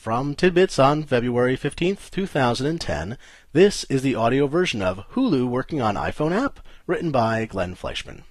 From Tidbits on February 15th, 2010, this is the audio version of Hulu Working on iPhone App, written by Glenn Fleischman.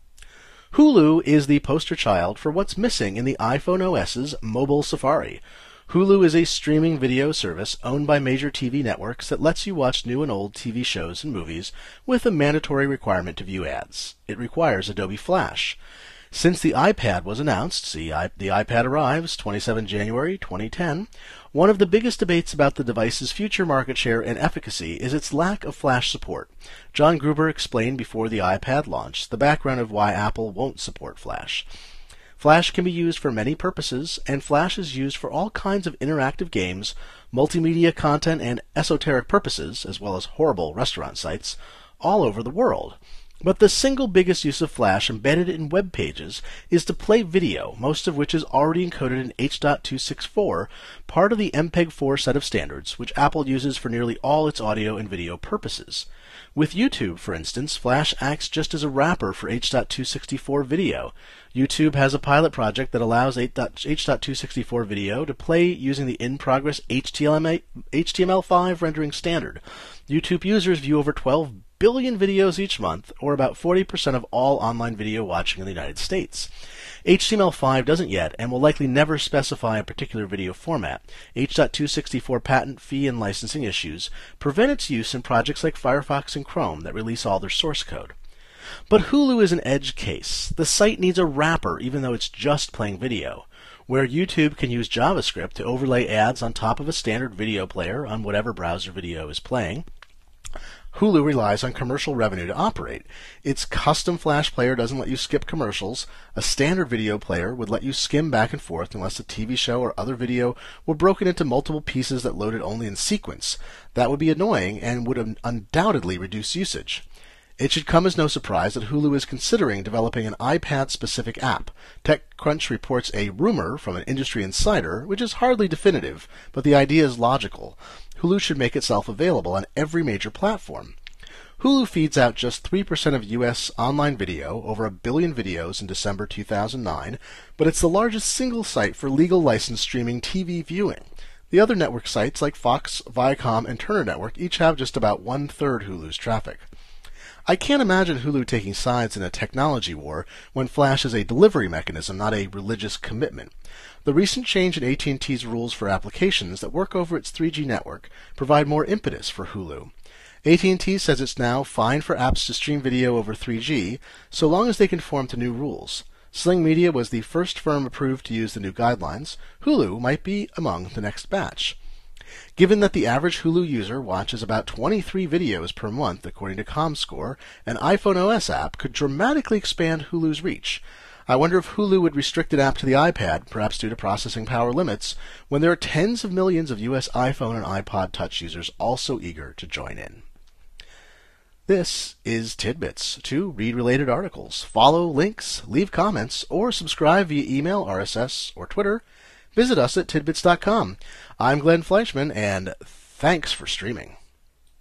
Hulu is the poster child for what's missing in the iPhone OS's mobile Safari. Hulu is a streaming video service owned by major TV networks that lets you watch new and old TV shows and movies with a mandatory requirement to view ads. It requires Adobe Flash. Since the iPad was announced, the iPad arrives 27 January 2010, one of the biggest debates about the device's future market share and efficacy is its lack of Flash support. John Gruber explained before the iPad launch the background of why Apple won't support Flash. Flash can be used for many purposes, and Flash is used for all kinds of interactive games, multimedia content, and esoteric purposes, as well as horrible restaurant sites, all over the world. But the single biggest use of Flash embedded in web pages is to play video, most of which is already encoded in H.264, part of the MPEG-4 set of standards, which Apple uses for nearly all its audio and video purposes. With YouTube, for instance, Flash acts just as a wrapper for H.264 video. YouTube has a pilot project that allows H.264 video to play using the in-progress HTML5 rendering standard. YouTube users view over 12 billion videos each month, or about 40% of all online video watching in the United States. HTML5 doesn't yet, and will likely never specify a particular video format. H.264 patent, fee, and licensing issues prevent its use in projects like Firefox and Chrome that release all their source code. But Hulu is an edge case. The site needs a wrapper, even though it's just playing video. Where YouTube can use JavaScript to overlay ads on top of a standard video player on whatever browser video is playing, Hulu relies on commercial revenue to operate. Its custom Flash player doesn't let you skip commercials. A standard video player would let you skim back and forth unless a TV show or other video were broken into multiple pieces that loaded only in sequence. That would be annoying and would undoubtedly reduce usage. It should come as no surprise that Hulu is considering developing an iPad-specific app. TechCrunch reports a rumor from an industry insider, which is hardly definitive, but the idea is logical. Hulu should make itself available on every major platform. Hulu feeds out just 3% of U.S. online video, over 1 billion videos in December 2009, but it's the largest single site for legal licensed streaming TV viewing. The other network sites like Fox, Viacom, and Turner Network each have just about 1/3 Hulu's traffic. I can't imagine Hulu taking sides in a technology war when Flash is a delivery mechanism, not a religious commitment. The recent change in AT&T's rules for applications that work over its 3G network provide more impetus for Hulu. AT&T says it's now fine for apps to stream video over 3G, so long as they conform to new rules. Sling Media was the first firm approved to use the new guidelines. Hulu might be among the next batch. Given that the average Hulu user watches about 23 videos per month, according to ComScore, an iPhone OS app could dramatically expand Hulu's reach. I wonder if Hulu would restrict an app to the iPad, perhaps due to processing power limits, when there are tens of millions of U.S. iPhone and iPod Touch users also eager to join in. This is Tidbits. To read related articles, follow links, leave comments, or subscribe via email, RSS, or Twitter, visit us at tidbits.com. I'm Glenn Fleischman, and thanks for streaming.